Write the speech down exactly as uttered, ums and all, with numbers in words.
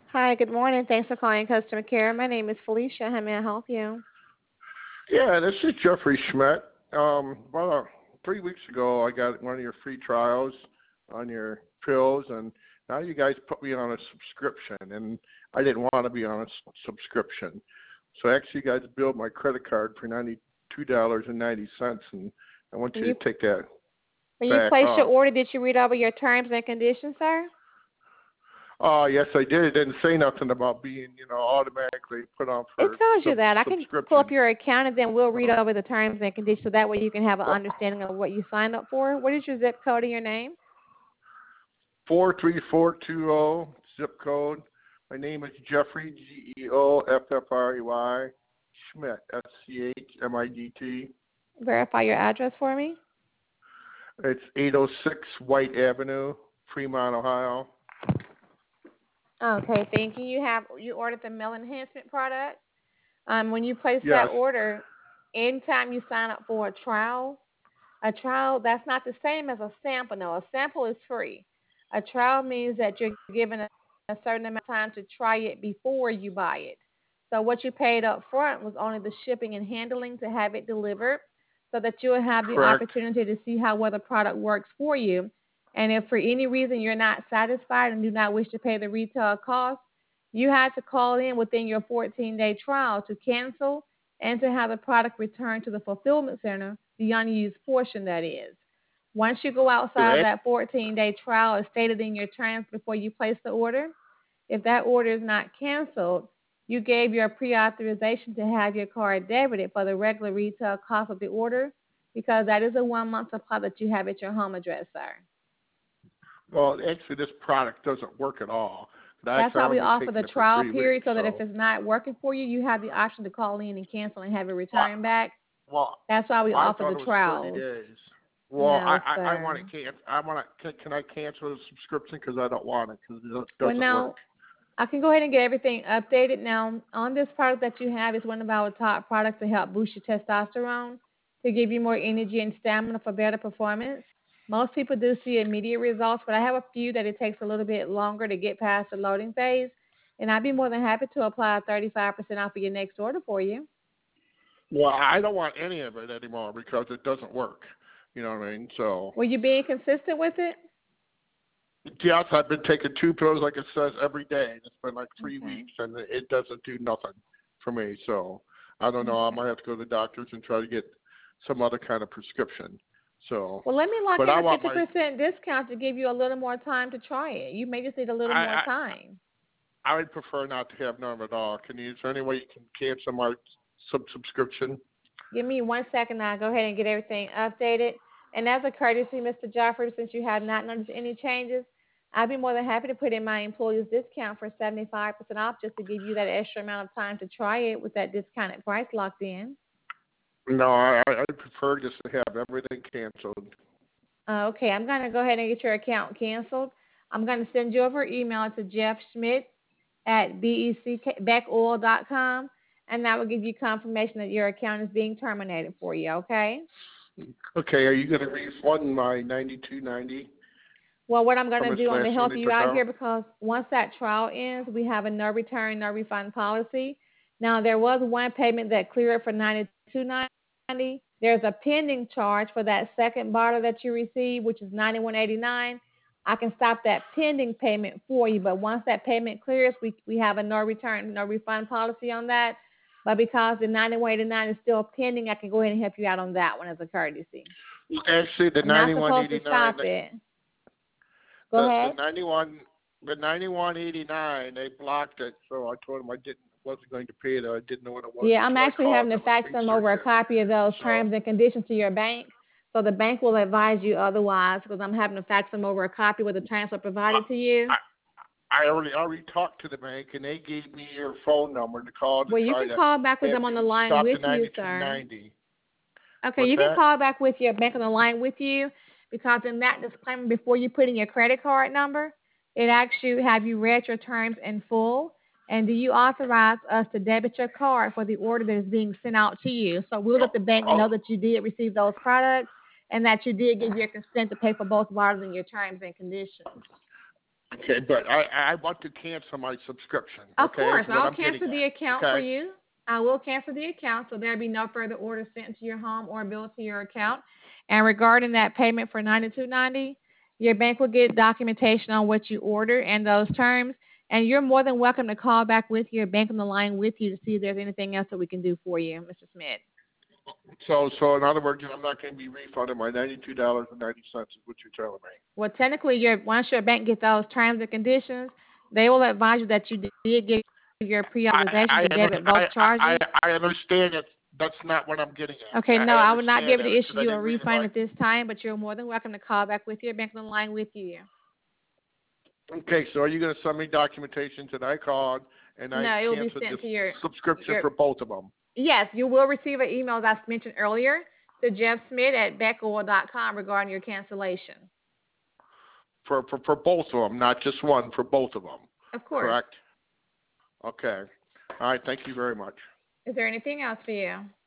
Hi, good morning. Thanks for calling customer care. My name is Felicia. How may I help you? Yeah, this is Jeffrey Schmidt. Um, about uh, three weeks ago, I got one of your free trials on your pills, and now you guys put me on a subscription, and I didn't want to be on a s- subscription. So actually, you guys billed my credit card for ninety-two dollars and ninety cents, and I want When you you to take that when you back placed your off. order, did you read over your terms and conditions, sir? Oh, yes, I did. It didn't say nothing about being, you know, automatically put on It for tells you sub- that. I can pull up subscription. your account and then we'll read Uh, over the terms and conditions so that way you can have an well, understanding of what you signed up for. What is your zip code and your name? four three four two zero zip code. My name is Jeffrey, G E O F F R E Y, Schmidt, S C H M I D T. Verify your address for me. It's eight oh six White Avenue, Fremont, Ohio. Okay, thank you. You have you ordered the meal enhancement product. Um, when you place that Yes, order, anytime you sign up for a trial, a trial, that's not the same as a sample. No, a sample is free. A trial means that you're given a, a certain amount of time to try it before you buy it. So what you paid up front was only the shipping and handling to have it delivered so that you'll have the correct. opportunity to see how well the product works for you. And if for any reason you're not satisfied and do not wish to pay the retail cost, you had to call in within your fourteen-day trial to cancel and to have the product returned to the fulfillment center, the unused portion that is. Once you go outside of You that fourteen-day trial as stated in your terms before you place the order, if that order is not canceled, you gave your pre-authorization to have your card debited for the regular retail cost of the order because that is a one-month supply that you have at your home address, sir. well, actually, this product doesn't work at all. But That's actually, why I've we only been offer taking the it for trial three period weeks. so that if So, it's not working for you, you have the option to call in and cancel and have it well, returned back. well, That's why we I offer the thought it was thirty trials. days. Well, I No, I, I want sir. to can I want to can, can I cancel the subscription because I don't want it because it Well, doesn't work. now I can go ahead and get everything updated. Now, on this product that you have is one of our top products to help boost your testosterone, to give you more energy and stamina for better performance. Most people do see immediate results, but I have a few that it takes a little bit longer to get past the loading phase. And I'd be more than happy to apply thirty-five percent off of your next order for you. Well, I don't want any of it anymore because it doesn't work. You know what I mean? So, Were you being consistent with it? yes, I've been taking two pills, like it says, every day. It's been like three Okay. weeks, and it doesn't do nothing for me. So, I don't know. I Okay. might have to go to the doctors and try to get some other kind of prescription. So, Well, let me lock but in I a want fifty my. percent discount to give you a little more time to try it. You may just need a little I more I time. I would prefer not to have none at all. Can you? Is there any way you can cancel my sub subscription? Give me one second. I'll go ahead and get everything updated. And as a courtesy, Mister Joffrey, since you have not noticed any changes, I'd be more than happy to put in my employee's discount for seventy-five percent off just to give you that extra amount of time to try it with that discounted price locked in. No, I I I prefer just to have everything canceled. Uh, okay, I'm going to go ahead and get your account canceled. I'm going to send you over an email to Jeff Schmidt at beck oil dot com, and that will give you confirmation that your account is being terminated for you, okay? Okay, are you going to refund my ninety-two ninety Well, what I'm going from to this do, I'm last going to one help they you took out out? here because once that trial ends, we have a no return, no refund policy. Now, there was one payment that cleared for ninety-two ninety. There's a pending charge for that second bottle that you received, which is ninety-one eighty-nine. I can stop that pending payment for you, but once that payment clears, we we have a no return, no refund policy on that. But because the ninety-one eighty-nine is still pending, I can go ahead and help you out on that one as a courtesy. Actually, the I'm not ninety-one supposed to eighty-nine, stop it. Go the the ahead. ninety-one, the ninety-one eighty-nine, they blocked it. So I told them I didn't wasn't going to pay it. I didn't know what it was Yeah, I'm until I actually called having to them and fax them researched over a it. copy of those So terms and conditions to your bank. So the bank will advise you otherwise because I'm having to fax them over a copy with the transfer provided to you. I I already already talked to the bank and they gave me your phone number to call to Well, you try can to call back with have them on the you line stop with the you, ninety-two sir. ninety. Okay, What's you can that? call back with your bank on the line with you because in that disclaimer before you put in your credit card number, it asks you, have you read your terms in full? And do you authorize us to debit your card for the order that is being sent out to you? So we'll let the bank Oh, know that you did receive those products and that you did give your consent to pay for both bottles in your terms and conditions. Okay, but I, I want to cancel my subscription. Of Okay, course, is what I'll I'm getting cancel the at. account for Okay. you. I will cancel the account, so there'll be no further orders sent to your home or billed to your account. And regarding that payment for ninety-two ninety, your bank will get documentation on what you ordered and those terms. And you're more than welcome to call back with your bank on the line with you to see if there's anything else that we can do for you, Mister Smith. So, so in other words, I'm not going to be refunded my ninety-two dollars and ninety cents. Is what you're telling me? Well, technically, your once your bank gets those terms and conditions, they will advise you that you did get your pre-authorization I, to I, debit both I, I, charges. I understand that. That's not what I'm getting Okay, at. no, I, I I would not be understand able that. to It's issue because I you a didn't read it refund right. at this time, but you're more than welcome to call back with your bank on the line with you. Okay, so are you going to send me documentation that I called and I No, it will be canceled sent this to your subscription your. for both of them? Yes, you will receive an email as I mentioned earlier to Jeff Smith at beck oil dot com regarding your cancellation. For, for for both of them, not just one, for both of them. Of course. Correct? Okay. All right, thank you very much. Is there anything else for you?